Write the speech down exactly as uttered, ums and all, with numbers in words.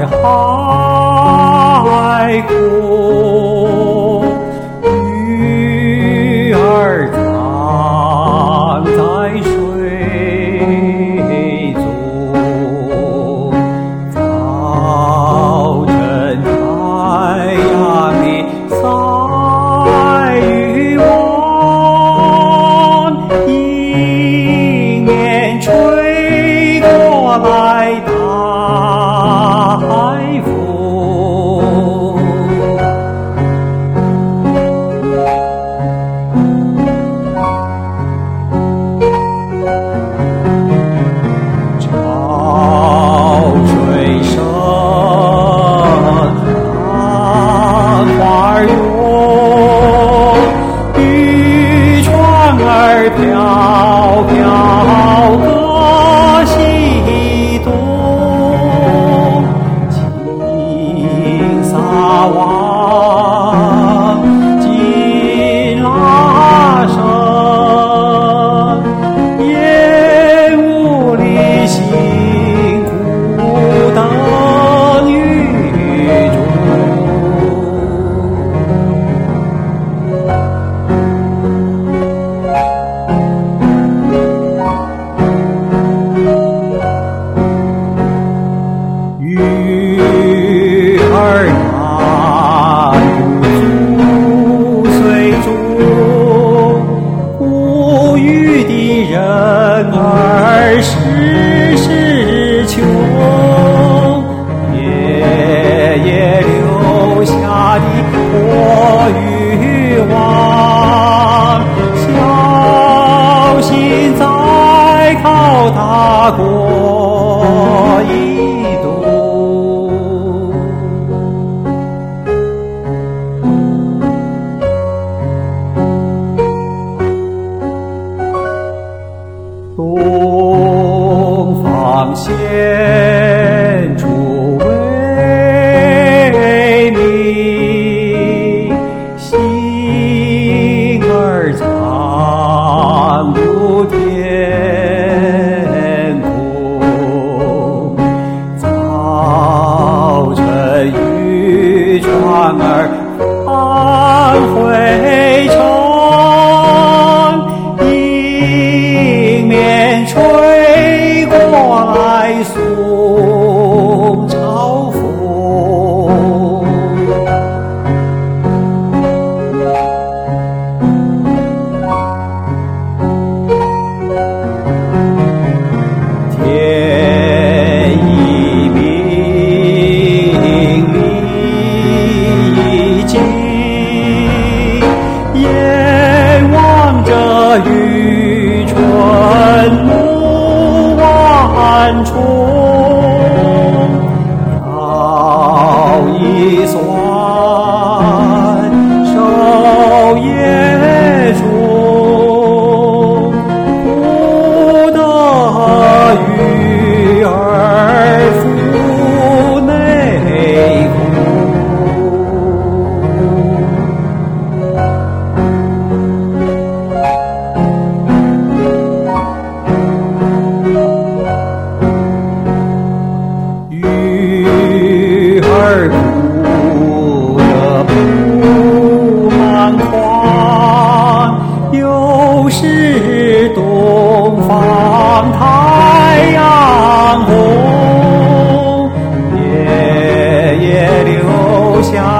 海阔，鱼儿藏在水中。早晨太阳里晒鱼丸，迎面吹过来大海风。潮水声，浪花涌，渔船儿飘飘个西东。青纱网，锦拉绳，烟雾里辛苦等雨中。鱼儿难入水中，捕鱼的人儿事事穷，爷爷留下的破渔网，小心再靠大过一冬。东方显出微明，星儿参入天空。早晨渔船儿返回城，迎面吹过来送潮风。天已明，地已静，眼望着渔船目万重，摇一算手也中，不得鱼儿腹内空。鱼儿哭得布满筐，又是东方太阳红，爷爷留下